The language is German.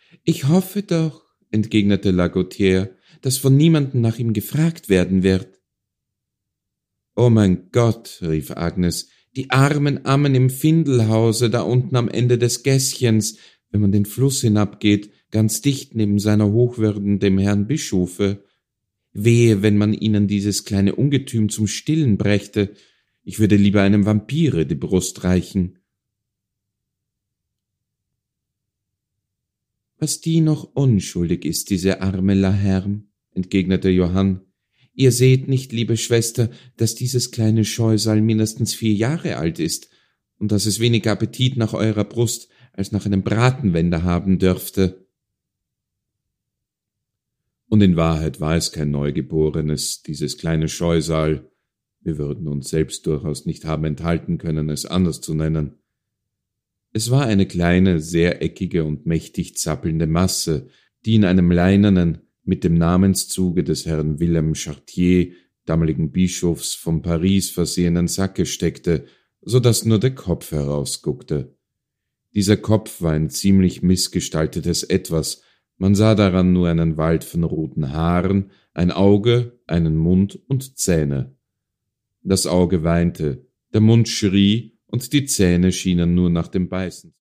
»Ich hoffe doch«, entgegnete la Gaultière, »dass von niemandem nach ihm gefragt werden wird.« »Oh mein Gott«, rief Agnes, »die armen Ammen im Findelhause, da unten am Ende des Gässchens, wenn man den Fluss hinabgeht, ganz dicht neben seiner Hochwürden, dem Herrn Bischofe. Wehe, wenn man ihnen dieses kleine Ungetüm zum Stillen brächte. Ich würde lieber einem Vampire die Brust reichen.« »Was die noch unschuldig ist, diese arme La Herme«, entgegnete Johann. »Ihr seht nicht, liebe Schwester, dass dieses kleine Scheusal mindestens 4 Jahre alt ist und dass es weniger Appetit nach eurer Brust als nach einem Bratenwender haben dürfte.« Und in Wahrheit war es kein Neugeborenes, dieses kleine Scheusal. Wir würden uns selbst durchaus nicht haben enthalten können, es anders zu nennen. Es war eine kleine, sehr eckige und mächtig zappelnde Masse, die in einem leinenen, mit dem Namenszuge des Herrn Wilhelm Chartier, damaligen Bischofs von Paris, versehenen Sacke steckte, so daß nur der Kopf herausguckte. Dieser Kopf war ein ziemlich missgestaltetes Etwas, man sah daran nur einen Wald von roten Haaren, ein Auge, einen Mund und Zähne. Das Auge weinte, der Mund schrie und die Zähne schienen nur nach dem Beißen.